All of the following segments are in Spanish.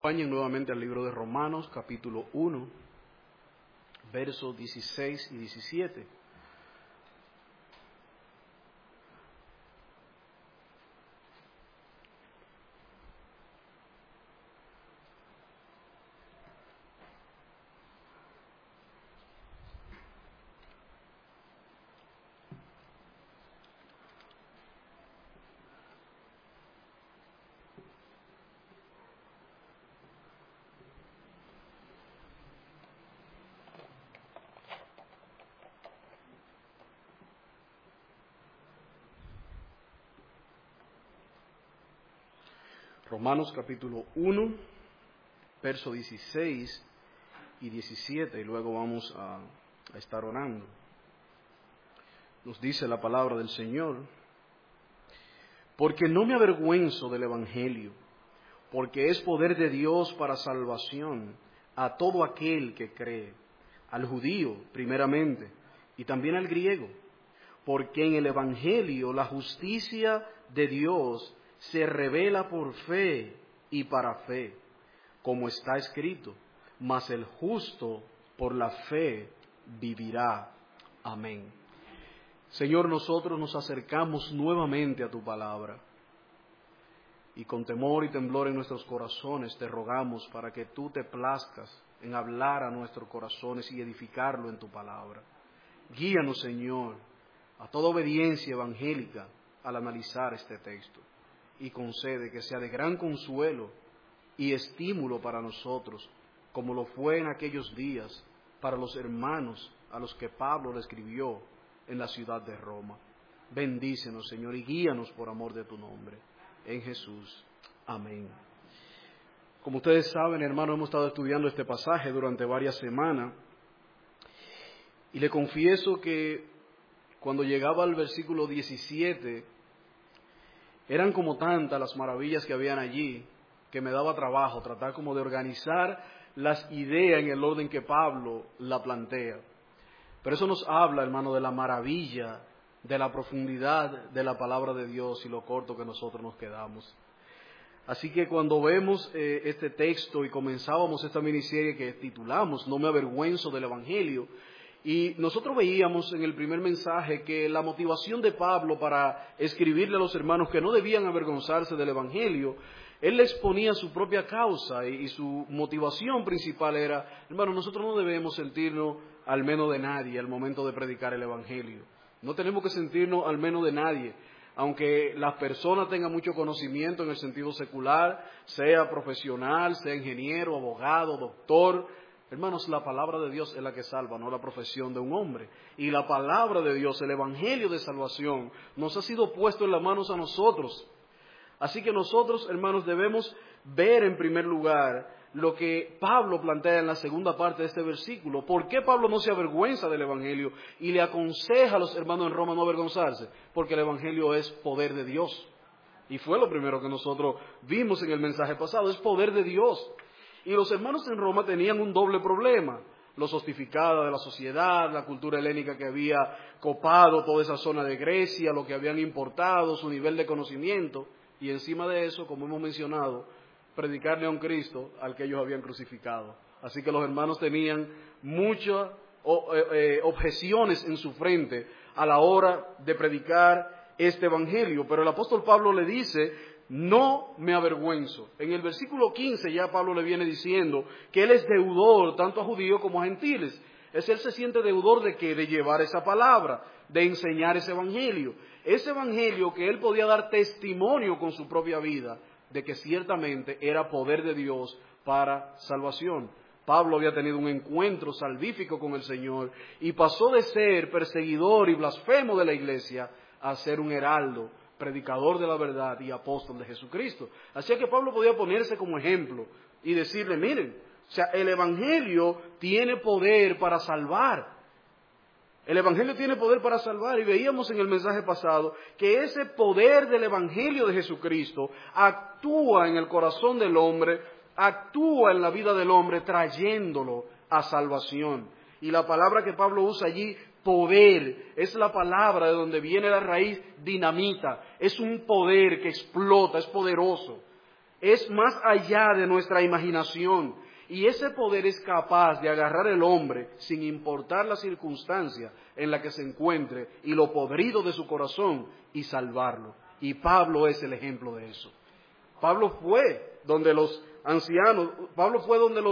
Acompañen nuevamente al libro de Romanos, capítulo 1, versos 16 y 17. Romanos capítulo 1, verso 16 y 17, y luego vamos a estar orando. Nos dice la palabra del Señor: porque no me avergüenzo del Evangelio, porque es poder de Dios para salvación a todo aquel que cree, al judío primeramente, y también al griego, porque en el Evangelio la justicia de Dios se revela por fe y para fe, como está escrito: mas el justo por la fe vivirá. Amén. Señor, nosotros nos acercamos nuevamente a tu palabra, y con temor y temblor en nuestros corazones te rogamos para que tú te plazcas en hablar a nuestros corazones y edificarlo en tu palabra. Guíanos, Señor, a toda obediencia evangélica al analizar este texto, y concede que sea de gran consuelo y estímulo para nosotros, como lo fue en aquellos días para los hermanos a los que Pablo le escribió en la ciudad de Roma. Bendícenos, Señor, y guíanos por amor de tu nombre. En Jesús. Amén. Como ustedes saben, hermanos, hemos estado estudiando este pasaje durante varias semanas, y le confieso que cuando llegaba al versículo 17, eran como tantas las maravillas que habían allí, que me daba trabajo tratar como de organizar las ideas en el orden que Pablo la plantea. Pero eso nos habla, hermano, de la maravilla, de la profundidad de la palabra de Dios y lo corto que nosotros nos quedamos. Así que cuando vemos este texto y comenzábamos esta miniserie que titulamos No me avergüenzo del Evangelio, y nosotros veíamos en el primer mensaje que la motivación de Pablo para escribirle a los hermanos que no debían avergonzarse del Evangelio, él les ponía su propia causa y su motivación principal era: hermano, nosotros no debemos sentirnos al menos de nadie al momento de predicar el Evangelio. No tenemos que sentirnos al menos de nadie, aunque las personas tengan mucho conocimiento en el sentido secular, sea profesional, sea ingeniero, abogado, doctor. Hermanos, la palabra de Dios es la que salva, no la profesión de un hombre. Y la palabra de Dios, el evangelio de salvación, nos ha sido puesto en las manos a nosotros. Así que nosotros, hermanos, debemos ver en primer lugar lo que Pablo plantea en la segunda parte de este versículo. ¿Por qué Pablo no se avergüenza del evangelio y le aconseja a los hermanos en Roma no avergonzarse? Porque el evangelio es poder de Dios. Y fue lo primero que nosotros vimos en el mensaje pasado, es poder de Dios. Y los hermanos en Roma tenían un doble problema: lo sofisticada de la sociedad, la cultura helénica que había copado toda esa zona de Grecia, lo que habían importado, su nivel de conocimiento, y encima de eso, como hemos mencionado, predicarle a un Cristo al que ellos habían crucificado. Así que los hermanos tenían muchas objeciones en su frente a la hora de predicar este evangelio, pero el apóstol Pablo le dice: no me avergüenzo. En el versículo 15 ya Pablo le viene diciendo que él es deudor tanto a judíos como a gentiles. Él se siente deudor de ¿qué? De llevar esa palabra, de enseñar ese evangelio. Ese evangelio que él podía dar testimonio con su propia vida de que ciertamente era poder de Dios para salvación. Pablo había tenido un encuentro salvífico con el Señor y pasó de ser perseguidor y blasfemo de la iglesia a ser un heraldo, predicador de la verdad y apóstol de Jesucristo. Así que Pablo podía ponerse como ejemplo y decirle: miren, o sea, el evangelio tiene poder para salvar. El evangelio tiene poder para salvar, y veíamos en el mensaje pasado que ese poder del evangelio de Jesucristo actúa en el corazón del hombre, actúa en la vida del hombre trayéndolo a salvación. Y la palabra que Pablo usa allí, poder, es la palabra de donde viene la raíz dinamita. Es un poder que explota, es poderoso. es más allá de nuestra imaginación. Y ese poder es capaz de agarrar el hombre sin importar la circunstancia en la que se encuentre y lo podrido de su corazón y salvarlo. Y Pablo es el ejemplo de eso. Pablo fue donde los ancianos, Pablo fue donde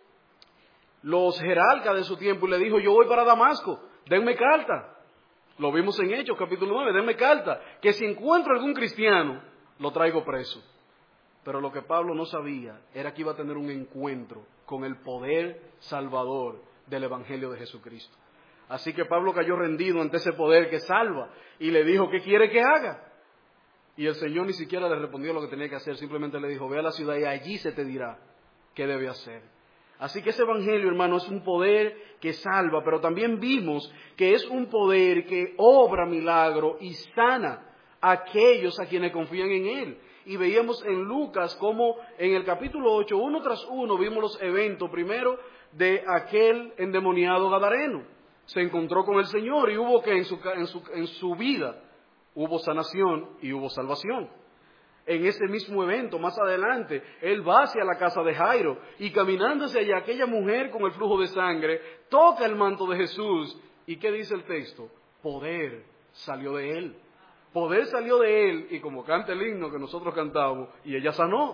los jerarcas de su tiempo y le dijo, yo voy para Damasco, denme carta. Lo vimos en Hechos capítulo 9, denme carta, que si encuentro algún cristiano, lo traigo preso. Pero lo que Pablo no sabía era que iba a tener un encuentro con el poder salvador del Evangelio de Jesucristo. Así que Pablo cayó rendido ante ese poder que salva y le dijo, ¿qué quiere que haga? Y el Señor ni siquiera le respondió lo que tenía que hacer, simplemente le dijo, ve a la ciudad y allí se te dirá qué debe hacer. Así que ese Evangelio, hermano, es un poder que salva, pero también vimos que es un poder que obra milagro y sana a aquellos a quienes confían en Él. Y veíamos en Lucas como en el capítulo 8, uno tras uno, vimos los eventos, primero de aquel endemoniado gadareno. Se encontró con el Señor y hubo que en su vida hubo sanación y hubo salvación. En ese mismo evento, más adelante, él va hacia la casa de Jairo y caminando hacia allá, aquella mujer con el flujo de sangre toca el manto de Jesús. ¿Y qué dice el texto? Poder salió de él. Poder salió de él y como canta el himno que nosotros cantamos, y ella sanó.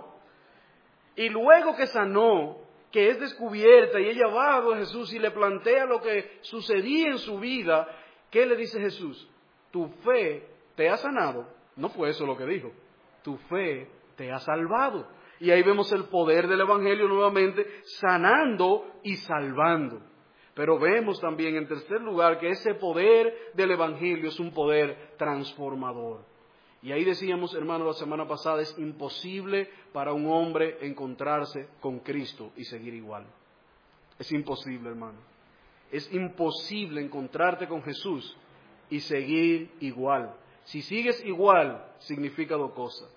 Y luego que sanó, que es descubierta y ella va a Jesús y le plantea lo que sucedía en su vida, ¿qué le dice Jesús? Tu fe te ha sanado. No fue eso lo que dijo. Tu fe te ha salvado. Y ahí vemos el poder del Evangelio nuevamente sanando y salvando. Pero vemos también en tercer lugar que ese poder del Evangelio es un poder transformador. Y ahí decíamos, hermano, la semana pasada, es imposible para un hombre encontrarse con Cristo y seguir igual. Es imposible, hermano. Es imposible encontrarte con Jesús y seguir igual. Si sigues igual, significa dos cosas.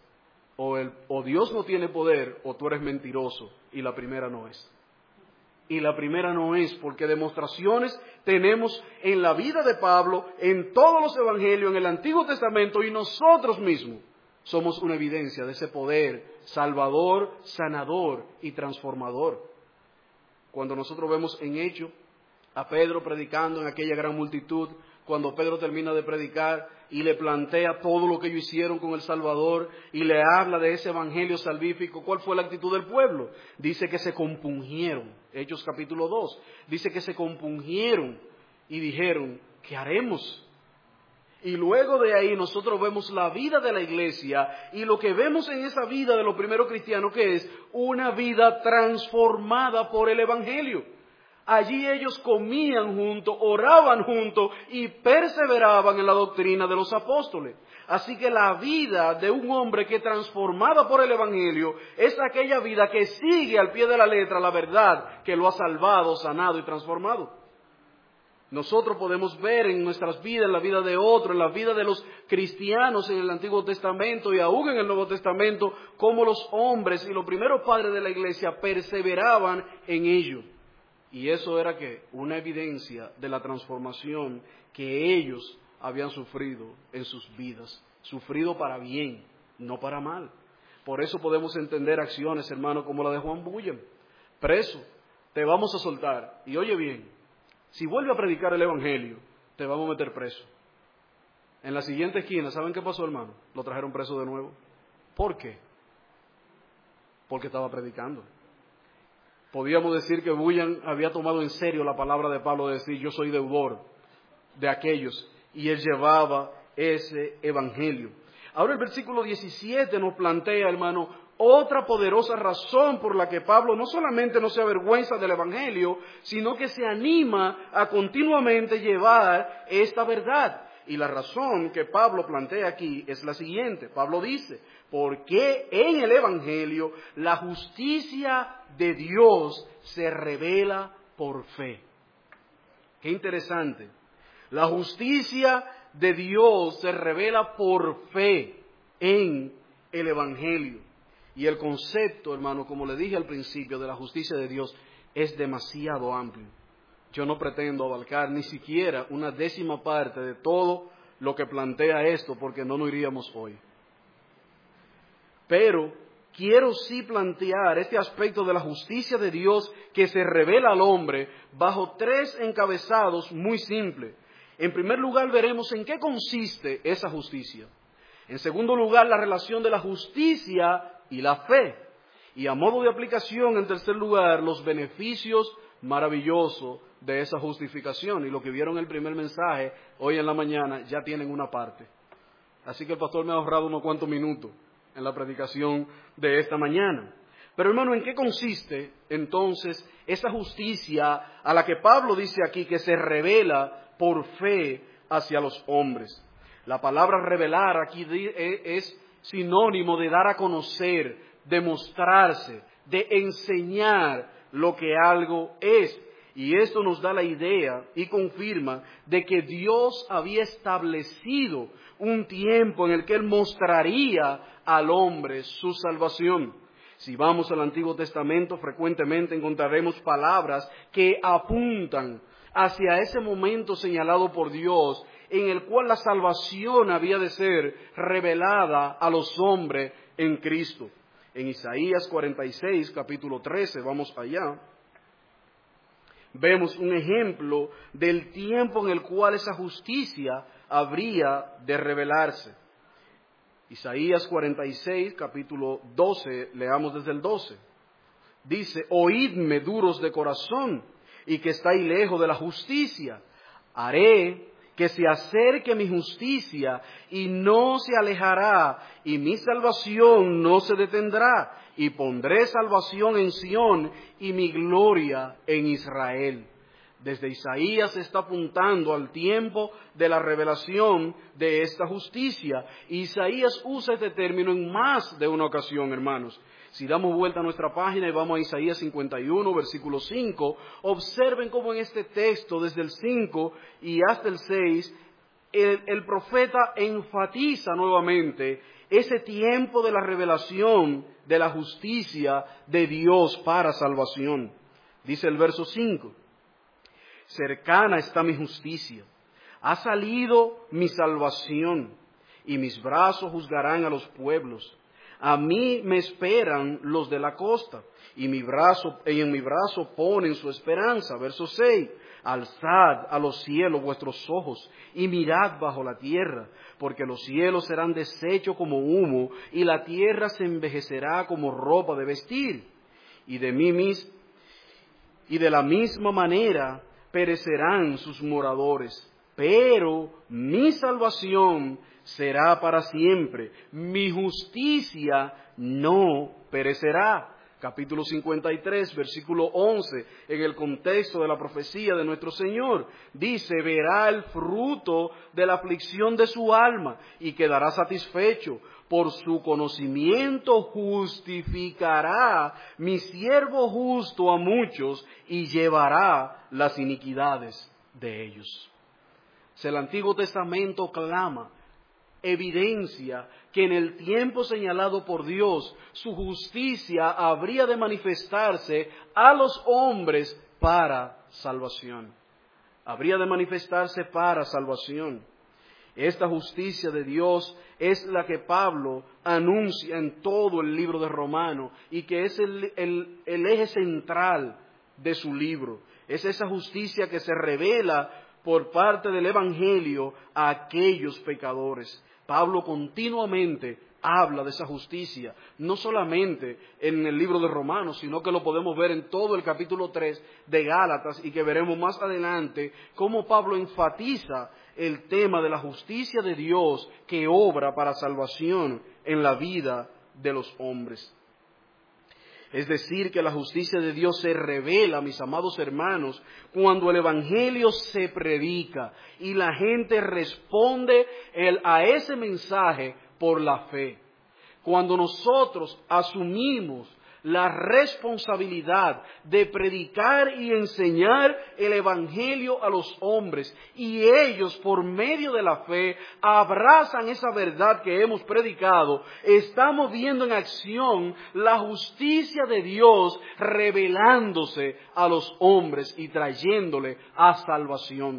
O Dios no tiene poder, o tú eres mentiroso, y la primera no es. Y la primera no es, porque demostraciones tenemos en la vida de Pablo, en todos los evangelios, en el Antiguo Testamento, y nosotros mismos somos una evidencia de ese poder salvador, sanador y transformador. Cuando nosotros vemos en Hechos a Pedro predicando en aquella gran multitud, cuando Pedro termina de predicar y le plantea todo lo que ellos hicieron con el Salvador y le habla de ese evangelio salvífico, ¿cuál fue la actitud del pueblo? Dice que se compungieron. Hechos capítulo 2. Dice que se compungieron y dijeron, ¿qué haremos? Y luego de ahí nosotros vemos la vida de la iglesia y lo que vemos en esa vida de los primeros cristianos, que es una vida transformada por el evangelio. Allí ellos comían juntos, oraban juntos y perseveraban en la doctrina de los apóstoles. Así que la vida de un hombre que transformada por el Evangelio es aquella vida que sigue al pie de la letra la verdad que lo ha salvado, sanado y transformado. Nosotros podemos ver en nuestras vidas, en la vida de otros, en la vida de los cristianos en el Antiguo Testamento y aún en el Nuevo Testamento, cómo los hombres y los primeros padres de la iglesia perseveraban en ello. Y eso era que una evidencia de la transformación que ellos habían sufrido en sus vidas, sufrido para bien, no para mal. Por eso podemos entender acciones, hermano, como la de Juan Bunyan. Preso, te vamos a soltar. Y oye bien, si vuelve a predicar el evangelio, te vamos a meter preso. En la siguiente esquina, ¿saben qué pasó, hermano? Lo trajeron preso de nuevo. ¿Por qué? Porque estaba predicando. Podíamos decir que Bunyan había tomado en serio la palabra de Pablo de decir, yo soy deudor de aquellos, y él llevaba ese evangelio. Ahora el versículo 17 nos plantea, hermano, otra poderosa razón por la que Pablo no solamente no se avergüenza del evangelio, sino que se anima a continuamente llevar esta verdad. Y la razón que Pablo plantea aquí es la siguiente. Pablo dice, porque en el evangelio la justicia de Dios se revela por fe. Qué interesante. La justicia de Dios se revela por fe en el evangelio. Y el concepto, hermano, como le dije al principio, de la justicia de Dios es demasiado amplio. Yo no pretendo abarcar ni siquiera una décima parte de todo lo que plantea esto, porque no nos iríamos hoy. Pero quiero sí plantear este aspecto de la justicia de Dios que se revela al hombre bajo 3 encabezados muy simples. En primer lugar, veremos en qué consiste esa justicia. En segundo lugar, la relación de la justicia y la fe. Y a modo de aplicación, en tercer lugar, los beneficios maravillosos de esa justificación. Y lo que vieron en el primer mensaje, hoy en la mañana, ya tienen una parte. Así que el pastor me ha ahorrado unos cuantos minutos en la predicación de esta mañana. Pero hermano, ¿en qué consiste entonces esa justicia a la que Pablo dice aquí que se revela por fe hacia los hombres? La palabra revelar aquí es sinónimo de dar a conocer, de mostrarse, de enseñar lo que algo es. Y esto nos da la idea y confirma de que Dios había establecido un tiempo en el que Él mostraría al hombre su salvación. Si vamos al Antiguo Testamento, frecuentemente encontraremos palabras que apuntan hacia ese momento señalado por Dios, en el cual la salvación había de ser revelada a los hombres en Cristo. En Isaías 46, capítulo 13, vamos allá, vemos un ejemplo del tiempo en el cual esa justicia habría de revelarse. Isaías 46, capítulo 12, leamos desde el 12. Dice: oídme duros de corazón y que estáis lejos de la justicia. Haré que se acerque mi justicia y no se alejará, y mi salvación no se detendrá, y pondré salvación en Sión y mi gloria en Israel. Desde Isaías se está apuntando al tiempo de la revelación de esta justicia. Isaías usa este término en más de una ocasión, hermanos. Si damos vuelta a nuestra página y vamos a Isaías 51, versículo 5, observen cómo en este texto, desde el 5 y hasta el 6, el profeta enfatiza nuevamente ese tiempo de la revelación de la justicia de Dios para salvación. Dice el verso 5: cercana está mi justicia, ha salido mi salvación, y mis brazos juzgarán a los pueblos. A mí me esperan los de la costa, y en mi brazo ponen su esperanza. Verso 6, alzad a los cielos vuestros ojos, y mirad bajo la tierra, porque los cielos serán deshechos como humo, y la tierra se envejecerá como ropa de vestir. Y de la misma manera perecerán sus moradores, pero mi salvación será para siempre, mi justicia no perecerá. Capítulo 53, versículo 11, en el contexto de la profecía de nuestro Señor, dice: verá el fruto de la aflicción de su alma y quedará satisfecho. Por su conocimiento justificará mi siervo justo a muchos y llevará las iniquidades de ellos. El Antiguo Testamento clama, evidencia que en el tiempo señalado por Dios, su justicia habría de manifestarse a los hombres para salvación. Habría de manifestarse para salvación. Esta justicia de Dios es la que Pablo anuncia en todo el libro de Romanos y que es el eje central de su libro. Es esa justicia que se revela por parte del Evangelio a aquellos pecadores. Pablo continuamente habla de esa justicia, no solamente en el libro de Romanos, sino que lo podemos ver en todo el capítulo 3 de Gálatas, y que veremos más adelante cómo Pablo enfatiza el tema de la justicia de Dios que obra para salvación en la vida de los hombres. Es decir, que la justicia de Dios se revela, mis amados hermanos, cuando el Evangelio se predica y la gente responde a ese mensaje por la fe. Cuando nosotros asumimos la responsabilidad de predicar y enseñar el Evangelio a los hombres, y ellos por medio de la fe abrazan esa verdad que hemos predicado, estamos viendo en acción la justicia de Dios revelándose a los hombres y trayéndole a salvación.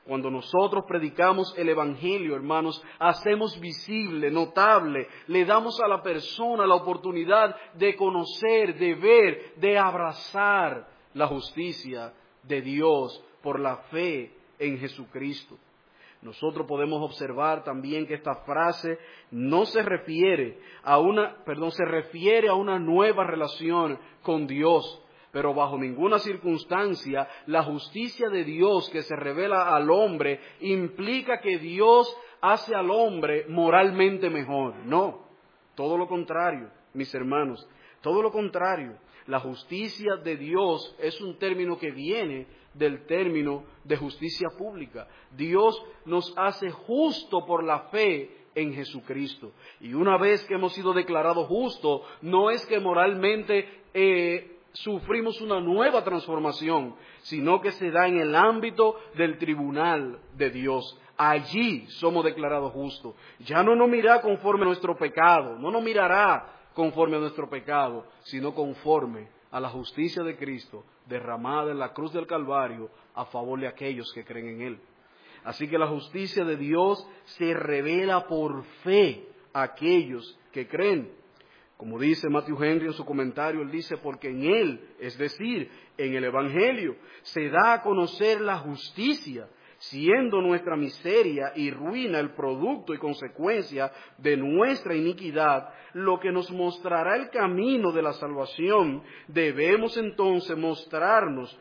Cuando nosotros predicamos el Evangelio, hermanos, hacemos visible, notable, le damos a la persona la oportunidad de conocer, de ver, de abrazar la justicia de Dios por la fe en Jesucristo. Nosotros podemos observar también que esta frase no se refiere se refiere a una nueva relación con Dios, pero bajo ninguna circunstancia la justicia de Dios que se revela al hombre implica que Dios hace al hombre moralmente mejor. No, todo lo contrario, mis hermanos, todo lo contrario. La justicia de Dios es un término que viene del término de justicia pública. Dios nos hace justo por la fe en Jesucristo. Y una vez que hemos sido declarados justos, no es que moralmente sufrimos una nueva transformación, sino que se da en el ámbito del tribunal de Dios. Allí somos declarados justos. Ya no nos mirará conforme a nuestro pecado, no nos mirará conforme a nuestro pecado, sino conforme a la justicia de Cristo derramada en la cruz del Calvario a favor de aquellos que creen en Él. Así que la justicia de Dios se revela por fe a aquellos que creen. Como dice Matthew Henry en su comentario, él dice, porque en Él, es decir, en el Evangelio, se da a conocer la justicia, siendo nuestra miseria y ruina el producto y consecuencia de nuestra iniquidad, lo que nos mostrará el camino de la salvación. Debemos mostrarnos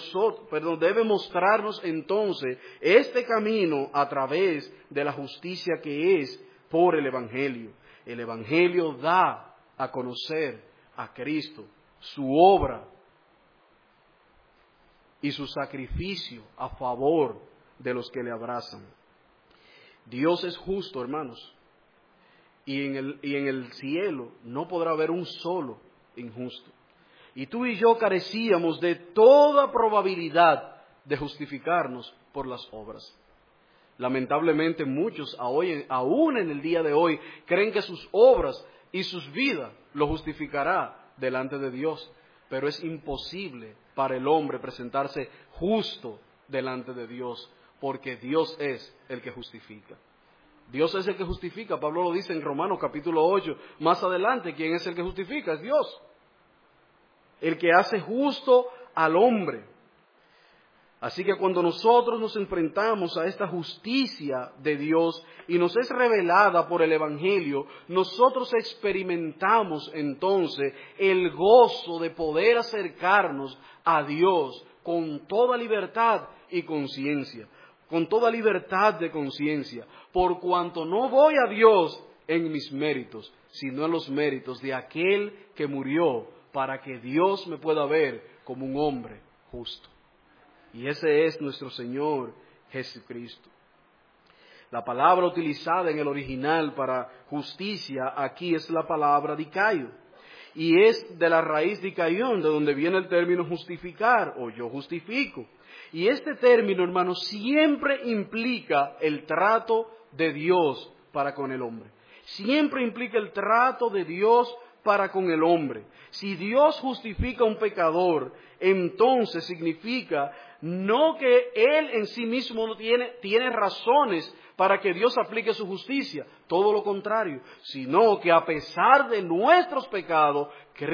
entonces este camino a través de la justicia que es por el Evangelio. El Evangelio da a conocer a Cristo, su obra y su sacrificio a favor de los que le abrazan. Dios es justo, hermanos, y en el cielo no podrá haber un solo injusto. Y tú y yo carecíamos de toda probabilidad de justificarnos por las obras. Lamentablemente muchos, aún en el día de hoy, creen que sus obras y sus vidas lo justificará delante de Dios. Pero es imposible para el hombre presentarse justo delante de Dios, porque Dios es el que justifica. Dios es el que justifica. Pablo lo dice en Romanos capítulo 8. Más adelante, ¿quién es el que justifica? Es Dios. El que hace justo al hombre. Así que cuando nosotros nos enfrentamos a esta justicia de Dios y nos es revelada por el Evangelio, nosotros experimentamos entonces el gozo de poder acercarnos a Dios con toda libertad y conciencia, con toda libertad de conciencia, por cuanto no voy a Dios en mis méritos, sino en los méritos de aquel que murió para que Dios me pueda ver como un hombre justo. Y ese es nuestro Señor Jesucristo. La palabra utilizada en el original para justicia aquí es la palabra dikaio. Y es de la raíz dikaion, de donde viene el término justificar o yo justifico. Y este término, hermanos, siempre implica el trato de Dios para con el hombre. Siempre implica el trato de Dios para con el hombre. Si Dios justifica a un pecador, entonces significa no que Él en sí mismo no tiene razones para que Dios aplique su justicia, todo lo contrario, sino que a pesar de nuestros pecados,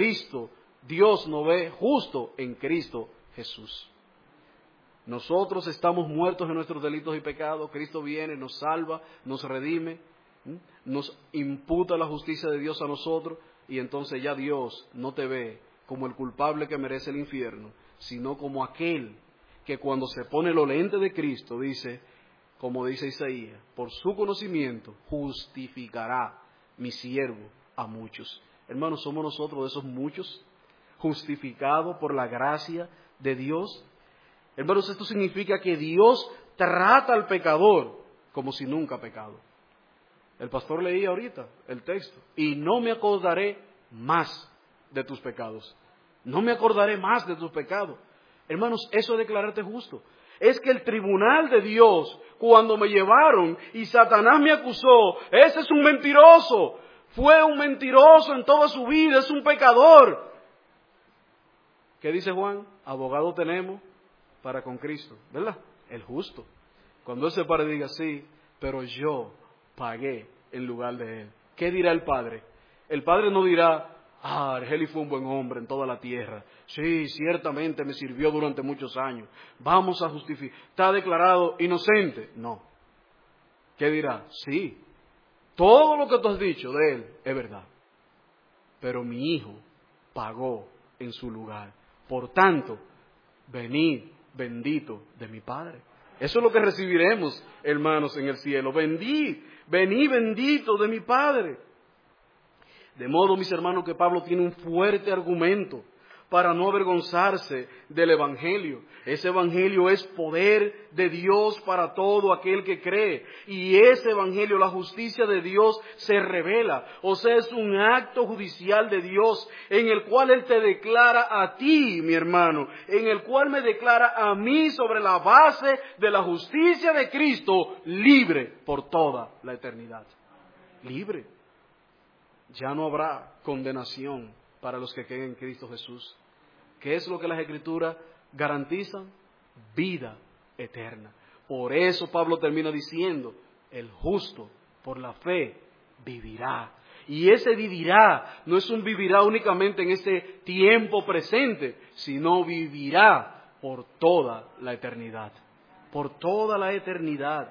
Dios nos ve justo en Cristo Jesús. Nosotros estamos muertos en nuestros delitos y pecados, Cristo viene, nos salva, nos redime, nos imputa la justicia de Dios a nosotros, y entonces ya Dios no te ve como el culpable que merece el infierno, sino como aquel que cuando se pone los lentes de Cristo dice, como dice Isaías, por su conocimiento justificará mi siervo a muchos. Hermanos, ¿somos nosotros de esos muchos justificados por la gracia de Dios? Hermanos, esto significa que Dios trata al pecador como si nunca ha pecado. El pastor leía ahorita el texto, y no me acordaré más de tus pecados. No me acordaré más de tus pecados. Hermanos, eso es declararte justo. Es que el tribunal de Dios, cuando me llevaron y Satanás me acusó, ese es un mentiroso. Fue un mentiroso en toda su vida, es un pecador. ¿Qué dice Juan? Abogado tenemos para con Cristo, ¿verdad? El justo. Cuando él se pare y diga, sí, pero yo pagué en lugar de él. ¿Qué dirá el Padre? El Padre no dirá, Argeli fue un buen hombre en toda la tierra. Sí, ciertamente me sirvió durante muchos años. Vamos a justificar. ¿Está declarado inocente? No. ¿Qué dirá? Sí, todo lo que tú has dicho de él es verdad. Pero mi hijo pagó en su lugar. Por tanto, venid bendito de mi Padre. Eso es lo que recibiremos, hermanos, en el cielo. Venid bendito de mi Padre. De modo, mis hermanos, que Pablo tiene un fuerte argumento para no avergonzarse del Evangelio. Ese Evangelio es poder de Dios para todo aquel que cree. Y ese Evangelio, la justicia de Dios, se revela. O sea, es un acto judicial de Dios en el cual Él te declara a ti, mi hermano, en el cual me declara a mí sobre la base de la justicia de Cristo, libre por toda la eternidad. Libre. Ya no habrá condenación para los que creen en Cristo Jesús. ¿Qué es lo que las Escrituras garantizan? Vida eterna. Por eso Pablo termina diciendo, el justo por la fe vivirá. Y ese vivirá no es un vivirá únicamente en este tiempo presente, sino vivirá por toda la eternidad. Por toda la eternidad.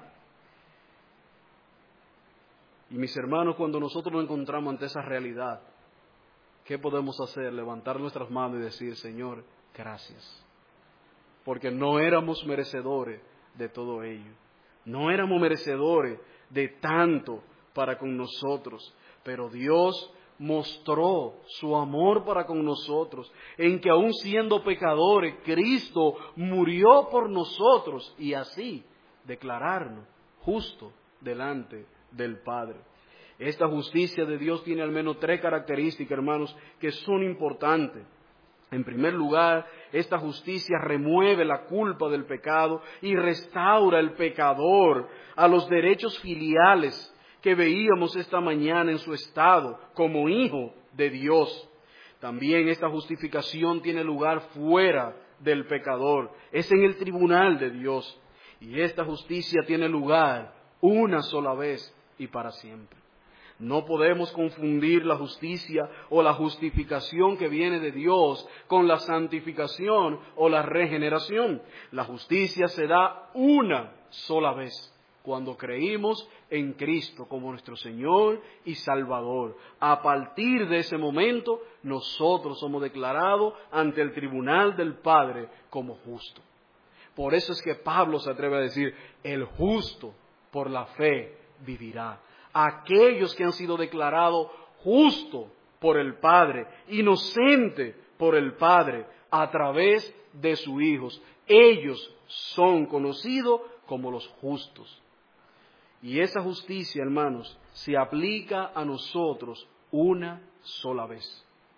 Y mis hermanos, cuando nosotros nos encontramos ante esa realidad, ¿qué podemos hacer? Levantar nuestras manos y decir, Señor, gracias. Porque no éramos merecedores de todo ello. No éramos merecedores de tanto para con nosotros. Pero Dios mostró su amor para con nosotros, en que aun siendo pecadores, Cristo murió por nosotros y así declararnos justos delante del Padre. Esta justicia de Dios tiene al menos 3 características, hermanos, que son importantes. En primer lugar, esta justicia remueve la culpa del pecado y restaura al pecador a los derechos filiales que veíamos esta mañana en su estado como hijo de Dios. También esta justificación tiene lugar fuera del pecador, es en el tribunal de Dios. Y esta justicia tiene lugar una sola vez y para siempre. No podemos confundir la justicia o la justificación que viene de Dios con la santificación o la regeneración. La justicia se da una sola vez, cuando creímos en Cristo como nuestro Señor y Salvador. A partir de ese momento, nosotros somos declarados ante el tribunal del Padre como justos. Por eso es que Pablo se atreve a decir, el justo por la fe vivirá. Aquellos que han sido declarados justos por el Padre, inocentes por el Padre, a través de sus hijos, ellos son conocidos como los justos. Y esa justicia, hermanos, se aplica a nosotros una sola vez.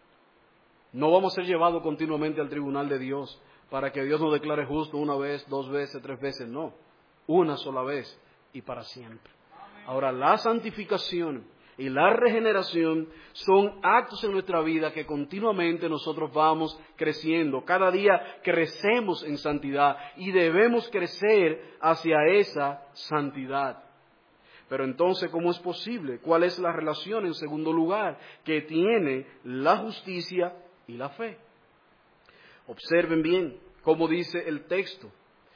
No vamos a ser llevados continuamente al tribunal de Dios para que Dios nos declare justo una vez, 2 veces, 3 veces, no. Una sola vez y para siempre. Ahora, la santificación y la regeneración son actos en nuestra vida que continuamente nosotros vamos creciendo. Cada día crecemos en santidad y debemos crecer hacia esa santidad. Pero entonces, ¿cómo es posible? ¿Cuál es la relación, en segundo lugar, que tiene la justicia y la fe? Observen bien cómo dice el texto.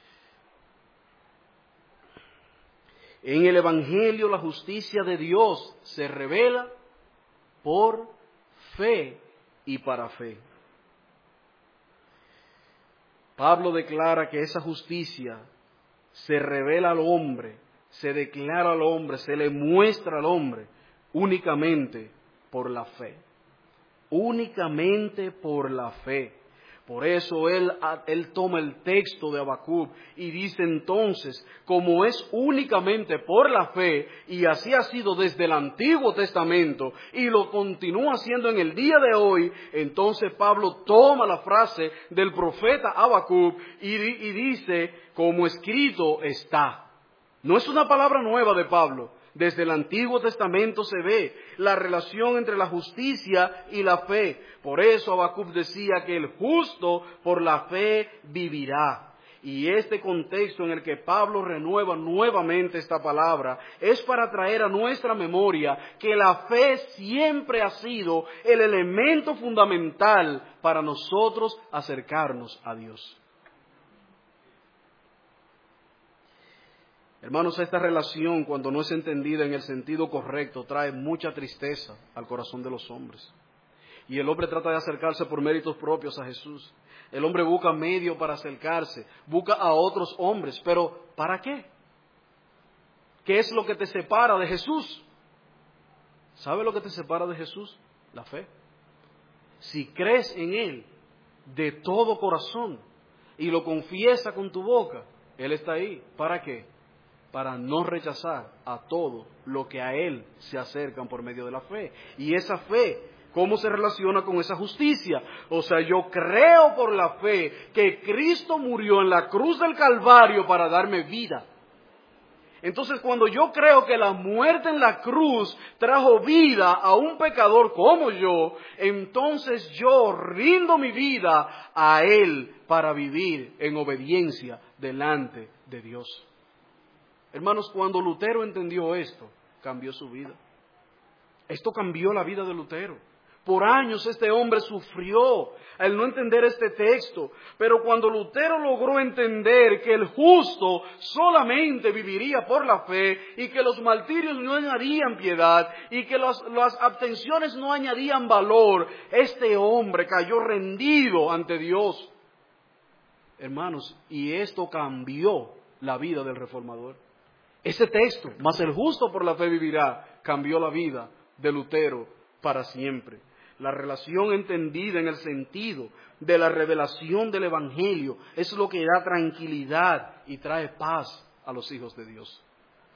En el Evangelio la justicia de Dios se revela por fe y para fe. Pablo declara que esa justicia se revela al hombre, se declara al hombre, se le muestra al hombre únicamente por la fe. Únicamente por la fe. Por eso él toma el texto de Habacuc y dice entonces, como es únicamente por la fe, y así ha sido desde el Antiguo Testamento, y lo continúa haciendo en el día de hoy, entonces Pablo toma la frase del profeta Habacuc y dice, como escrito está. No es una palabra nueva de Pablo. Desde el Antiguo Testamento se ve la relación entre la justicia y la fe. Por eso Habacuc decía que el justo por la fe vivirá. Y este contexto en el que Pablo renueva nuevamente esta palabra es para traer a nuestra memoria que la fe siempre ha sido el elemento fundamental para nosotros acercarnos a Dios. Hermanos, esta relación, cuando no es entendida en el sentido correcto, trae mucha tristeza al corazón de los hombres. Y el hombre trata de acercarse por méritos propios a Jesús. El hombre busca medio para acercarse, busca a otros hombres, pero ¿para qué? ¿Qué es lo que te separa de Jesús? ¿Sabe lo que te separa de Jesús? La fe. Si crees en Él de todo corazón y lo confiesas con tu boca, Él está ahí. ¿Para qué? Para no rechazar a todo lo que a Él se acercan por medio de la fe. Y esa fe, ¿cómo se relaciona con esa justicia? O sea, yo creo por la fe que Cristo murió en la cruz del Calvario para darme vida. Entonces, cuando yo creo que la muerte en la cruz trajo vida a un pecador como yo, entonces yo rindo mi vida a Él para vivir en obediencia delante de Dios. Hermanos, cuando Lutero entendió esto, cambió su vida. Esto cambió la vida de Lutero. Por años este hombre sufrió al no entender este texto, pero cuando Lutero logró entender que el justo solamente viviría por la fe y que los martirios no añadían piedad y que las abstenciones no añadían valor, este hombre cayó rendido ante Dios. Hermanos, y esto cambió la vida del reformador. Ese texto, más el justo por la fe vivirá, cambió la vida de Lutero para siempre. La relación entendida en el sentido de la revelación del Evangelio es lo que da tranquilidad y trae paz a los hijos de Dios.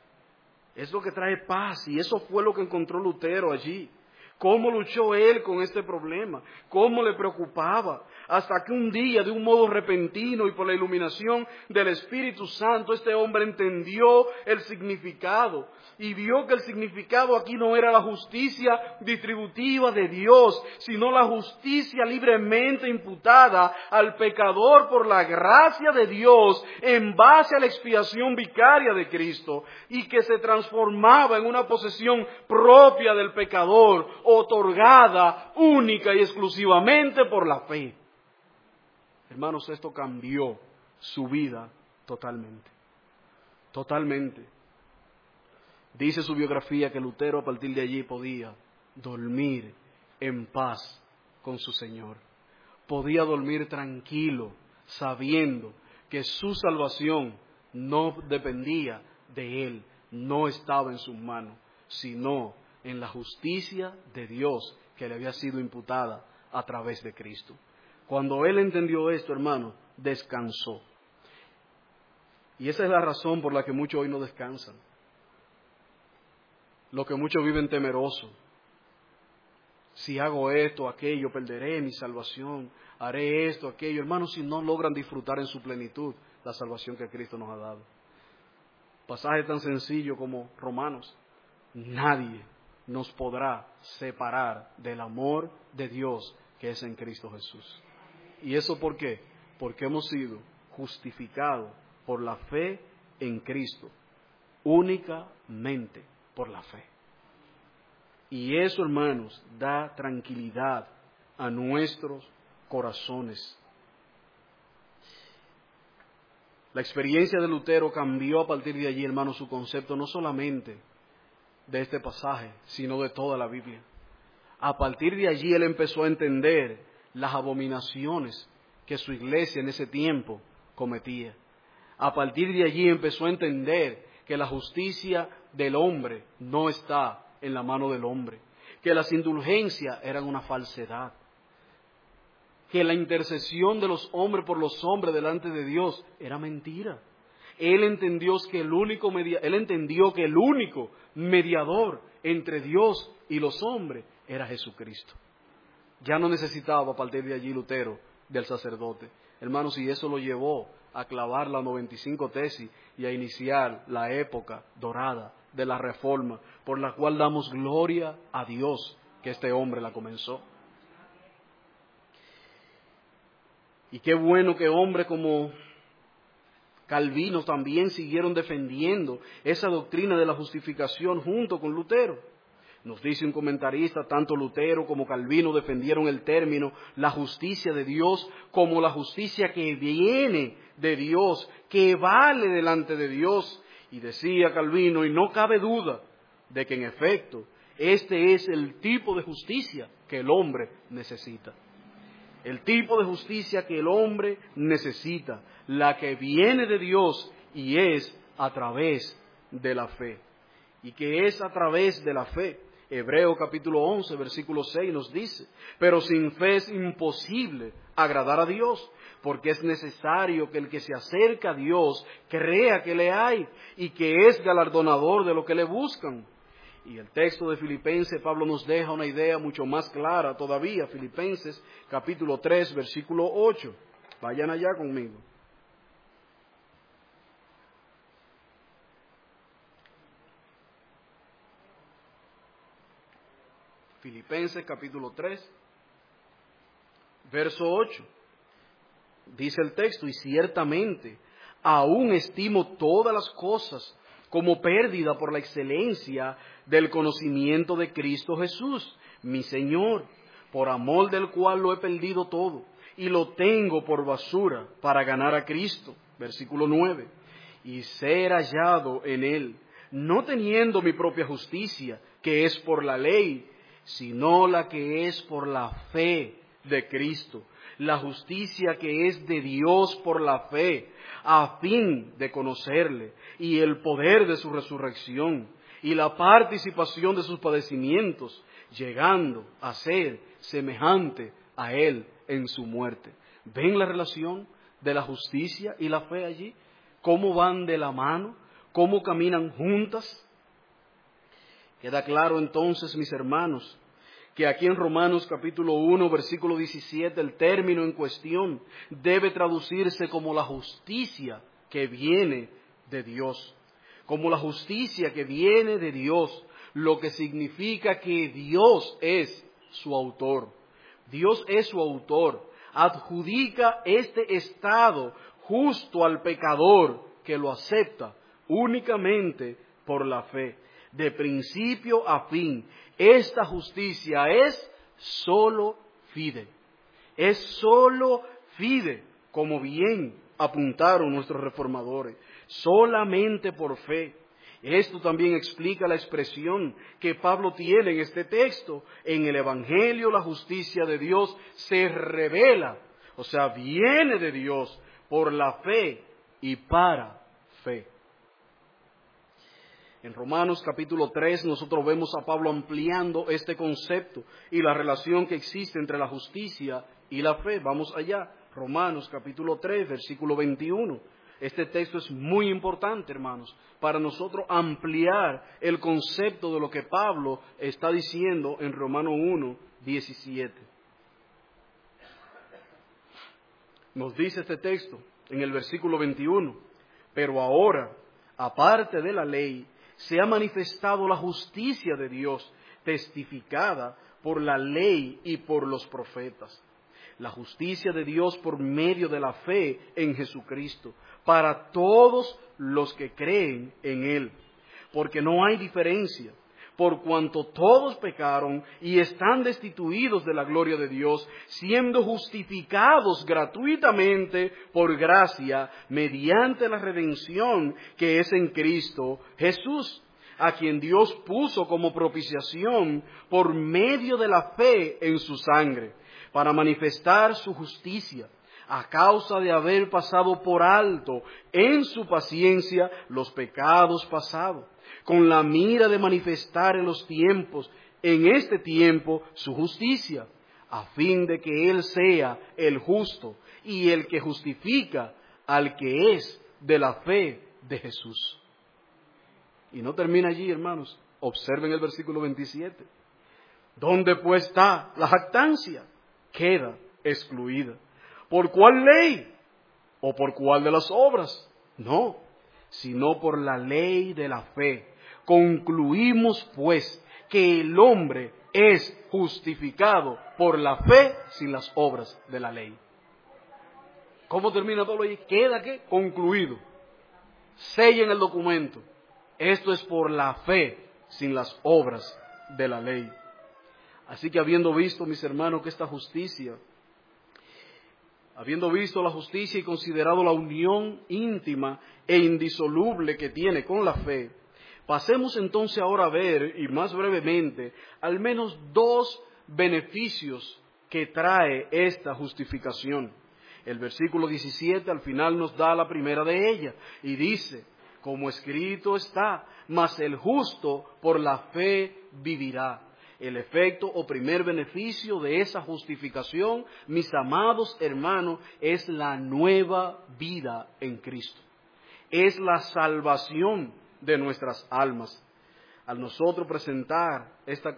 Es lo que trae paz y eso fue lo que encontró Lutero allí. ¿Cómo luchó él con este problema? ¿Cómo le preocupaba? Hasta que un día, de un modo repentino y por la iluminación del Espíritu Santo, este hombre entendió el significado y vio que el significado aquí no era la justicia distributiva de Dios, sino la justicia libremente imputada al pecador por la gracia de Dios en base a la expiación vicaria de Cristo y que se transformaba en una posesión propia del pecador, otorgada única y exclusivamente por la fe. Hermanos, esto cambió su vida totalmente. Totalmente. Dice su biografía que Lutero a partir de allí podía dormir en paz con su Señor. Podía dormir tranquilo, sabiendo que su salvación no dependía de él, no estaba en sus manos, sino en la justicia de Dios que le había sido imputada a través de Cristo. Cuando él entendió esto, hermano, descansó. Y esa es la razón por la que muchos hoy no descansan. Lo que muchos viven temerosos. Si hago esto, aquello, perderé mi salvación. Haré esto, aquello. Hermanos, si no logran disfrutar en su plenitud la salvación que Cristo nos ha dado. Pasaje tan sencillo como Romanos. Nadie nos podrá separar del amor de Dios que es en Cristo Jesús. ¿Y eso por qué? Porque hemos sido justificados por la fe en Cristo, únicamente por la fe. Y eso, hermanos, da tranquilidad a nuestros corazones. La experiencia de Lutero cambió a partir de allí, hermanos, su concepto no solamente de este pasaje, sino de toda la Biblia. A partir de allí él empezó a entender las abominaciones que su iglesia en ese tiempo cometía. A partir de allí empezó a entender que la justicia del hombre no está en la mano del hombre, que las indulgencias eran una falsedad, que la intercesión de los hombres por los hombres delante de Dios era mentira. Él entendió que el único mediador entre Dios y los hombres era Jesucristo. Ya no necesitaba a partir de allí Lutero del sacerdote. Hermanos, y eso lo llevó a clavar las 95 tesis y a iniciar la época dorada de la Reforma, por la cual damos gloria a Dios que este hombre la comenzó. Y qué bueno que hombres como Calvino también siguieron defendiendo esa doctrina de la justificación junto con Lutero. Nos dice un comentarista, tanto Lutero como Calvino defendieron el término la justicia de Dios como la justicia que viene de Dios, que vale delante de Dios. Y decía Calvino, y no cabe duda de que en efecto este es el tipo de justicia que el hombre necesita. El tipo de justicia que el hombre necesita, la que viene de Dios y es a través de la fe. ¿Y que es a través de la fe? Hebreos capítulo 11, versículo 6 nos dice, pero sin fe es imposible agradar a Dios, porque es necesario que el que se acerca a Dios crea que le hay y que es galardonador de lo que le buscan. Y el texto de Filipenses, Pablo nos deja una idea mucho más clara todavía. Filipenses capítulo 3, versículo 8. Vayan allá conmigo. Filipenses capítulo 3, verso 8. Dice el texto, y ciertamente aún estimo todas las cosas como pérdida por la excelencia del conocimiento de Cristo Jesús, mi Señor, por amor del cual lo he perdido todo, y lo tengo por basura para ganar a Cristo. Versículo 9, y ser hallado en Él, no teniendo mi propia justicia, que es por la ley, sino la que es por la fe de Cristo, la justicia que es de Dios por la fe, a fin de conocerle y el poder de su resurrección y la participación de sus padecimientos, llegando a ser semejante a Él en su muerte. ¿Ven la relación de la justicia y la fe allí? ¿Cómo van de la mano? ¿Cómo caminan juntas? Queda claro entonces, mis hermanos, que aquí en Romanos capítulo 1, versículo 17, el término en cuestión debe traducirse como la justicia que viene de Dios. Como la justicia que viene de Dios, lo que significa que Dios es su autor. Dios es su autor. Adjudica este estado justo al pecador que lo acepta únicamente por la fe. De principio a fin, esta justicia es solo fide. Es solo fide, como bien apuntaron nuestros reformadores, solamente por fe. Esto también explica la expresión que Pablo tiene en este texto. En el Evangelio la justicia de Dios se revela, o sea, viene de Dios por la fe y para fe. En Romanos capítulo 3 nosotros vemos a Pablo ampliando este concepto y la relación que existe entre la justicia y la fe. Vamos allá, Romanos capítulo 3, versículo 21. Este texto es muy importante, hermanos, para nosotros ampliar el concepto de lo que Pablo está diciendo en Romanos 1, 17. Nos dice este texto en el versículo 21, pero ahora, aparte de la ley, se ha manifestado la justicia de Dios, testificada por la ley y por los profetas. La justicia de Dios por medio de la fe en Jesucristo, para todos los que creen en Él. Porque no hay diferencia, por cuanto todos pecaron y están destituidos de la gloria de Dios, siendo justificados gratuitamente por gracia, mediante la redención que es en Cristo Jesús, a quien Dios puso como propiciación por medio de la fe en su sangre, para manifestar su justicia, a causa de haber pasado por alto en su paciencia los pecados pasados, con la mira de manifestar en los tiempos, en este tiempo, su justicia, a fin de que Él sea el justo y el que justifica al que es de la fe de Jesús. Y no termina allí, hermanos. Observen el versículo 27. ¿Dónde pues está la jactancia? Queda excluida. ¿Por cuál ley? ¿O por cuál de las obras? No, sino por la ley de la fe. Concluimos pues que el hombre es justificado por la fe sin las obras de la ley. ¿Cómo termina Pablo allí? Queda ¿qué? Concluido. sellen el documento. Esto es por la fe, sin las obras de la ley. Así que habiendo visto, mis hermanos, que esta justicia, habiendo visto la justicia y considerado la unión íntima e indisoluble que tiene con la fe, pasemos entonces ahora a ver, y más brevemente, al menos 2 beneficios que trae esta justificación. El versículo 17 al final nos da la primera de ellas y dice: como escrito está, mas el justo por la fe vivirá. El efecto o primer beneficio de esa justificación, mis amados hermanos, es la nueva vida en Cristo. Es la salvación de nuestras almas. Al nosotros presentar esta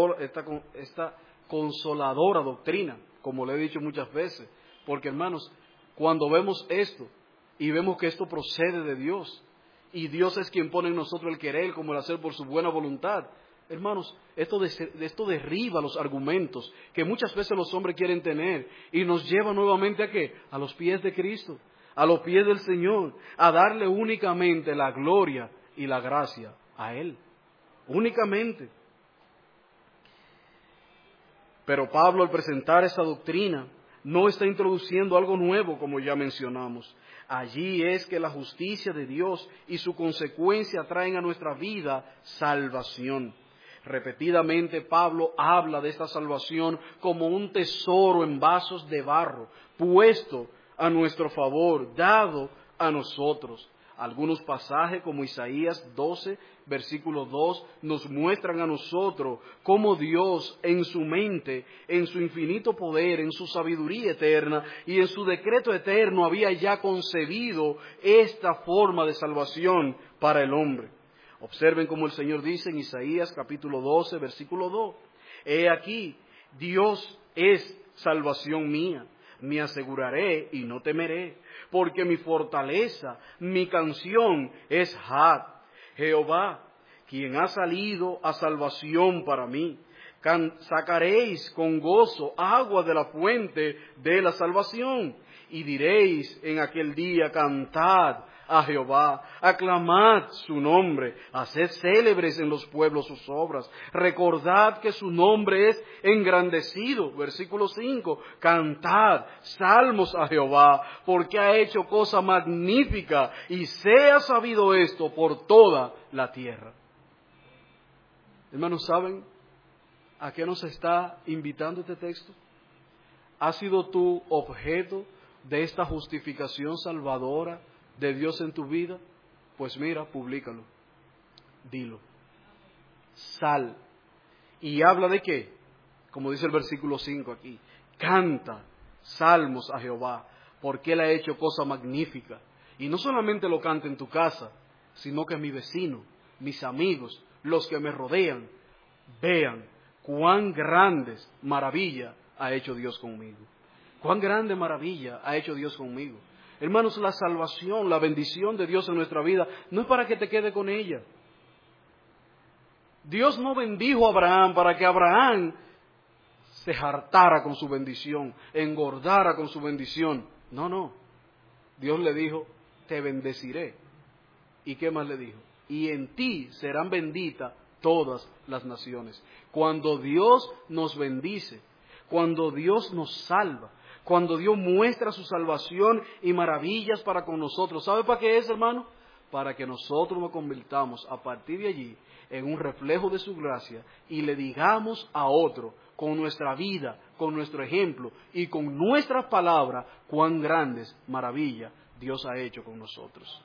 consoladora doctrina, como le he dicho muchas veces, porque hermanos, cuando vemos esto y vemos que esto procede de Dios, y Dios es quien pone en nosotros el querer como el hacer por su buena voluntad, hermanos, esto derriba los argumentos que muchas veces los hombres quieren tener y nos lleva nuevamente ¿a qué? A los pies de Cristo, a los pies del Señor, a darle únicamente la gloria y la gracia a Él, únicamente. Pero Pablo, al presentar esa doctrina, no está introduciendo algo nuevo, como ya mencionamos. Allí es que la justicia de Dios y su consecuencia traen a nuestra vida salvación. Repetidamente Pablo habla de esta salvación como un tesoro en vasos de barro, puesto a nuestro favor, dado a nosotros. Algunos pasajes como Isaías 12, versículo 2, nos muestran a nosotros cómo Dios en su mente, en su infinito poder, en su sabiduría eterna y en su decreto eterno había ya concebido esta forma de salvación para el hombre. Observen cómo el Señor dice en Isaías capítulo 12, versículo 2, he aquí, Dios es salvación mía. Me aseguraré y no temeré, porque mi fortaleza, mi canción es Jehová, quien ha salido a salvación para mí. Sacaréis con gozo agua de la fuente de la salvación, y diréis en aquel día: cantad a Jehová, aclamad su nombre, haced célebres en los pueblos sus obras, recordad que su nombre es engrandecido. Versículo 5, cantad salmos a Jehová, porque ha hecho cosa magnífica, y sea sabido esto por toda la tierra. Hermanos, ¿saben a qué nos está invitando este texto? ¿Has sido tú objeto de esta justificación salvadora de Dios en tu vida? Pues mira, públicalo, dilo, sal. ¿Y habla de qué? Como dice el versículo 5 aquí, canta salmos a Jehová, porque Él ha hecho cosa magnífica. Y no solamente lo canta en tu casa, sino que mi vecino, mis amigos, los que me rodean, vean cuán grandes maravillas ha hecho Dios conmigo. Cuán grande maravilla ha hecho Dios conmigo. Hermanos, la salvación, la bendición de Dios en nuestra vida no es para que te quede con ella. Dios no bendijo a Abraham para que Abraham se hartara con su bendición, engordara con su bendición. No, no. Dios le dijo: te bendeciré. ¿Y qué más le dijo? Y en ti serán benditas todas las naciones. Cuando Dios nos bendice, cuando Dios nos salva, cuando Dios muestra su salvación y maravillas para con nosotros, ¿sabe para qué es, hermano? Para que nosotros nos convirtamos a partir de allí en un reflejo de su gracia y le digamos a otro con nuestra vida, con nuestro ejemplo y con nuestras palabras cuán grandes maravillas Dios ha hecho con nosotros.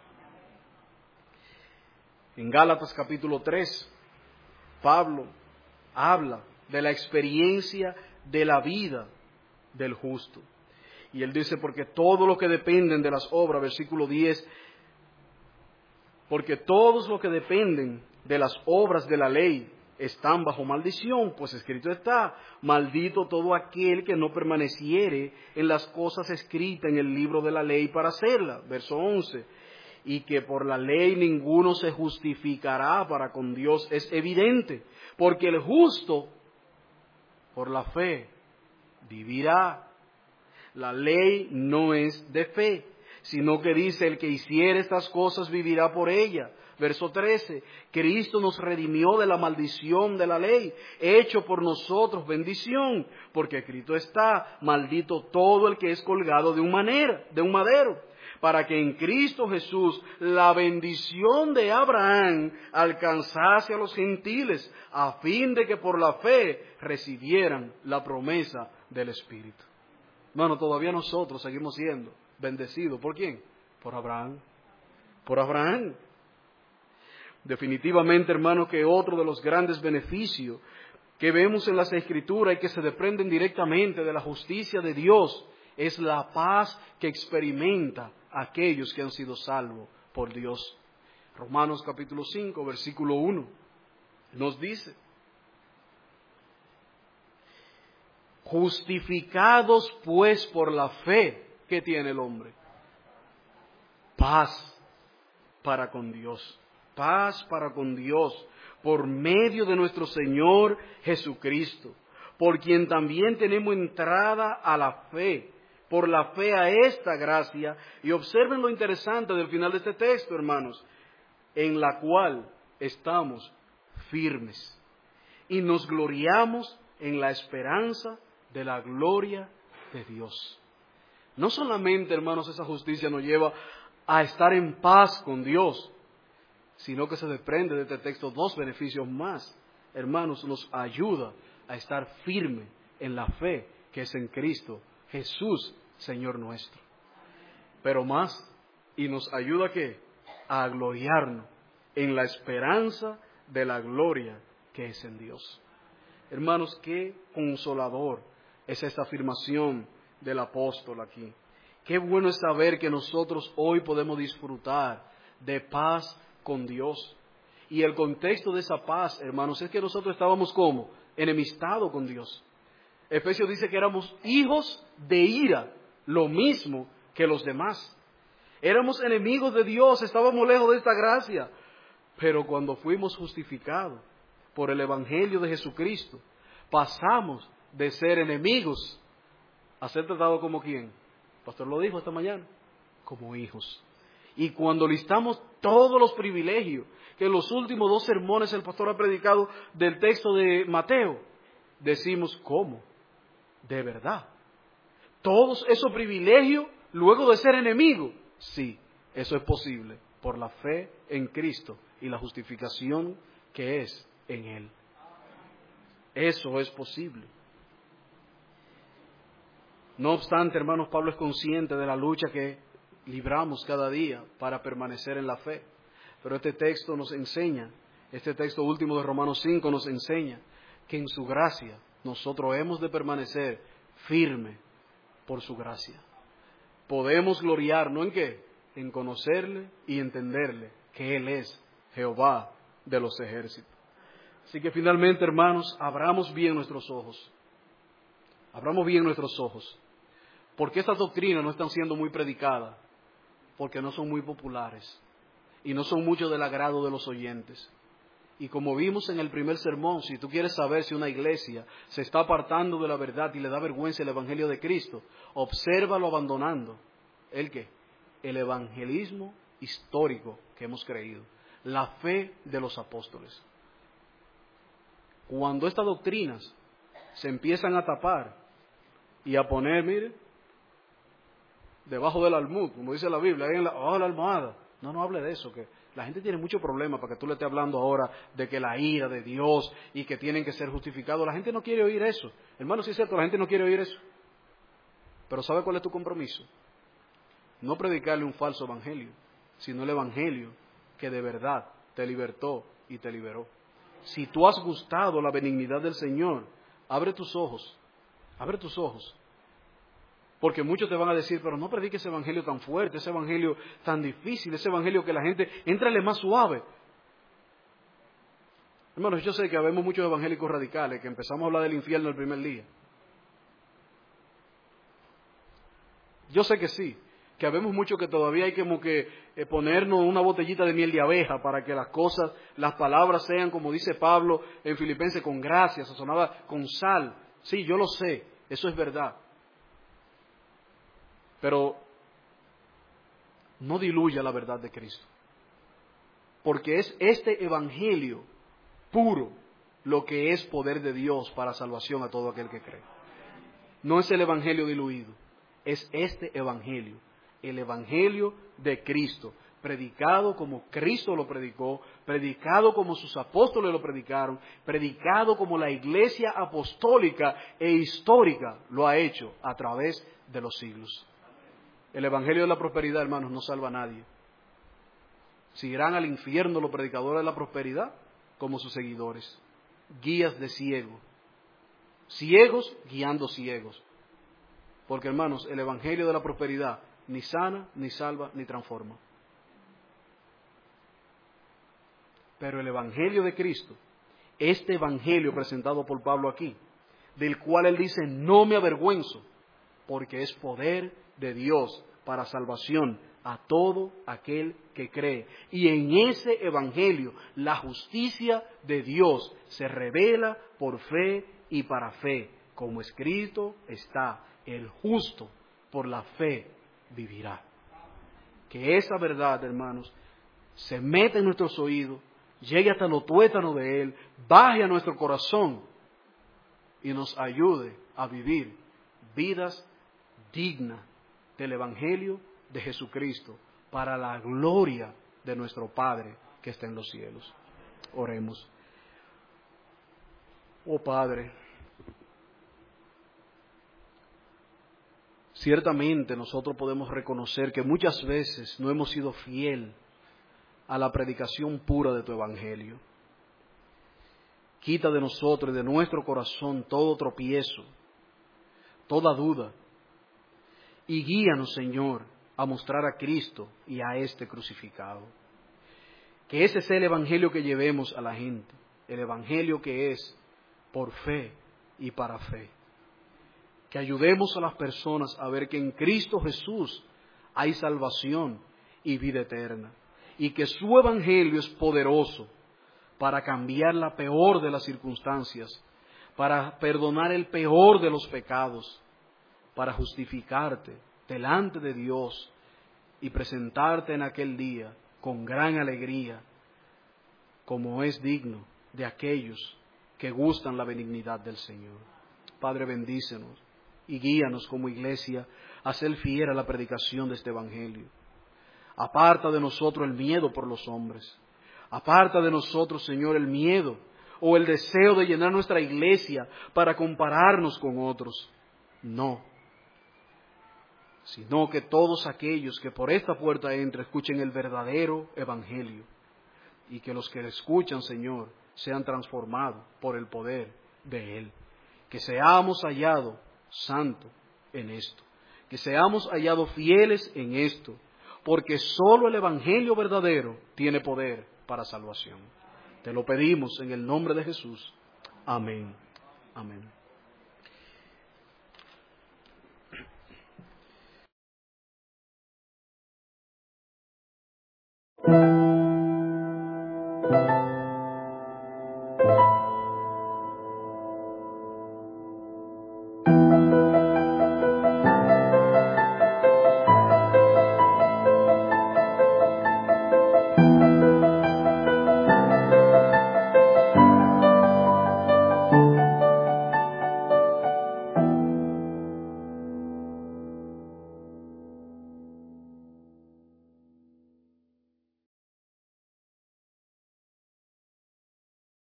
En Gálatas capítulo 3, Pablo habla de la experiencia de la vida del justo. Y él dice: porque todo lo que dependen de las obras, versículo 10, porque todos los que dependen de las obras de la ley están bajo maldición, pues escrito está: maldito todo aquel que no permaneciere en las cosas escritas en el libro de la ley para hacerlas. Verso 11, y que por la ley ninguno se justificará para con Dios es evidente, porque el justo por la fe vivirá. La ley no es de fe, sino que dice, el que hiciere estas cosas vivirá por ella. Verso 13, Cristo nos redimió de la maldición de la ley, hecho por nosotros bendición, porque escrito está, maldito todo el que es colgado de un madero, para que en Cristo Jesús la bendición de Abraham alcanzase a los gentiles, a fin de que por la fe recibieran la promesa del Espíritu. Hermano, todavía nosotros seguimos siendo bendecidos. ¿Por quién? Por Abraham. Por Abraham. Definitivamente, hermano, que otro de los grandes beneficios que vemos en las Escrituras y que se desprenden directamente de la justicia de Dios es la paz que experimenta aquellos que han sido salvos por Dios. Romanos capítulo 5, versículo 1, nos dice: justificados pues por la fe, ¿qué tiene el hombre? Paz para con Dios. Paz para con Dios por medio de nuestro Señor Jesucristo, por quien también tenemos entrada a la fe, por la fe a esta gracia. Y observen lo interesante del final de este texto, hermanos, en la cual estamos firmes y nos gloriamos en la esperanza de la gloria de Dios. No solamente, hermanos, esa justicia nos lleva a estar en paz con Dios, sino que se desprende de este texto dos beneficios más. Hermanos, nos ayuda a estar firme en la fe que es en Cristo Jesús, Señor nuestro. Pero más, y nos ayuda ¿a qué? A gloriarnos en la esperanza de la gloria que es en Dios. Hermanos, qué consolador es esta afirmación del apóstol aquí. Qué bueno es saber que nosotros hoy podemos disfrutar de paz con Dios. Y el contexto de esa paz, hermanos, es que nosotros estábamos como enemistados con Dios. Efesios dice que éramos hijos de ira, lo mismo que los demás. Éramos enemigos de Dios, estábamos lejos de esta gracia. Pero cuando fuimos justificados por el Evangelio de Jesucristo, pasamos de ser enemigos a ser tratados como ¿quién? El pastor lo dijo esta mañana, como hijos. Y cuando listamos todos los privilegios que en los últimos 2 sermones el pastor ha predicado del texto de Mateo, decimos, ¿cómo? De verdad. Todos esos privilegios luego de ser enemigos. Sí, eso es posible por la fe en Cristo y la justificación que es en Él. Eso es posible. No obstante, hermanos, Pablo es consciente de la lucha que libramos cada día para permanecer en la fe. Pero este texto nos enseña, este texto último de Romanos 5 nos enseña que en su gracia nosotros hemos de permanecer firmes por su gracia. Podemos gloriar, ¿no en qué? En conocerle y entenderle que Él es Jehová de los ejércitos. Así que finalmente, hermanos, abramos bien nuestros ojos. Abramos bien nuestros ojos. Porque estas doctrinas no están siendo muy predicadas. Porque no son muy populares. Y no son mucho del agrado de los oyentes. Y como vimos en el primer sermón, si tú quieres saber si una iglesia se está apartando de la verdad y le da vergüenza el Evangelio de Cristo, obsérvalo abandonando. ¿El qué? El evangelismo histórico que hemos creído. La fe de los apóstoles. Cuando estas doctrinas se empiezan a tapar y a poner, mire, debajo del almud, como dice la Biblia, ahí abajo de la almohada. No hable de eso, que la gente tiene mucho problema para que tú le estés hablando ahora de que la ira de Dios y que tienen que ser justificados. La gente no quiere oír eso. Hermano, sí es cierto, la gente no quiere oír eso. Pero ¿sabe cuál es tu compromiso? No predicarle un falso evangelio, sino el evangelio que de verdad te libertó y te liberó. Si tú has gustado la benignidad del Señor, abre tus ojos. Abre tus ojos. Porque muchos te van a decir, pero no predique ese evangelio tan fuerte, ese evangelio tan difícil, ese evangelio que la gente, éntrale más suave. Hermanos, yo sé que habemos muchos evangélicos radicales que empezamos a hablar del infierno el primer día. Yo sé que sí, que habemos muchos que todavía hay como que ponernos una botellita de miel de abeja para que las cosas, las palabras sean, como dice Pablo en Filipenses, con gracia, sazonada con sal. Sí, yo lo sé, eso es verdad. Pero no diluya la verdad de Cristo. Porque es este evangelio puro lo que es poder de Dios para salvación a todo aquel que cree. No es el evangelio diluido, es este evangelio, el evangelio de Cristo, predicado como Cristo lo predicó, predicado como sus apóstoles lo predicaron, predicado como la iglesia apostólica e histórica lo ha hecho a través de los siglos. El evangelio de la prosperidad, hermanos, no salva a nadie. Si irán al infierno los predicadores de la prosperidad como sus seguidores, guías de ciegos, ciegos guiando ciegos. Porque, hermanos, el evangelio de la prosperidad ni sana, ni salva, ni transforma. Pero el evangelio de Cristo, este evangelio presentado por Pablo aquí, del cual él dice, no me avergüenzo, porque es poder de Dios para salvación a todo aquel que cree. Y en ese evangelio la justicia de Dios se revela por fe y para fe, como escrito está, el justo por la fe vivirá. Que esa verdad, hermanos, se meta en nuestros oídos, llegue hasta los tuétanos de Él, baje a nuestro corazón y nos ayude a vivir vidas dignas del Evangelio de Jesucristo para la gloria de nuestro Padre que está en los cielos. Oremos. Oh Padre, ciertamente nosotros podemos reconocer que muchas veces no hemos sido fiel a la predicación pura de tu Evangelio. Quita de nosotros y de nuestro corazón todo tropiezo, toda duda, y guíanos, Señor, a mostrar a Cristo y a este crucificado. Que ese sea el Evangelio que llevemos a la gente, el Evangelio que es por fe y para fe. Que ayudemos a las personas a ver que en Cristo Jesús hay salvación y vida eterna, y que su Evangelio es poderoso para cambiar la peor de las circunstancias, para perdonar el peor de los pecados, para justificarte delante de Dios y presentarte en aquel día con gran alegría, como es digno de aquellos que gustan la benignidad del Señor. Padre, bendícenos y guíanos como iglesia a ser fiel a la predicación de este Evangelio. Aparta de nosotros el miedo por los hombres. Aparta de nosotros, Señor, el miedo o el deseo de llenar nuestra iglesia para compararnos con otros. No. Sino que todos aquellos que por esta puerta entren escuchen el verdadero Evangelio. Y que los que le escuchan, Señor, sean transformados por el poder de Él. Que seamos hallados santos en esto. Que seamos hallados fieles en esto. Porque solo el Evangelio verdadero tiene poder para salvación. Te lo pedimos en el nombre de Jesús. Amén. Amén.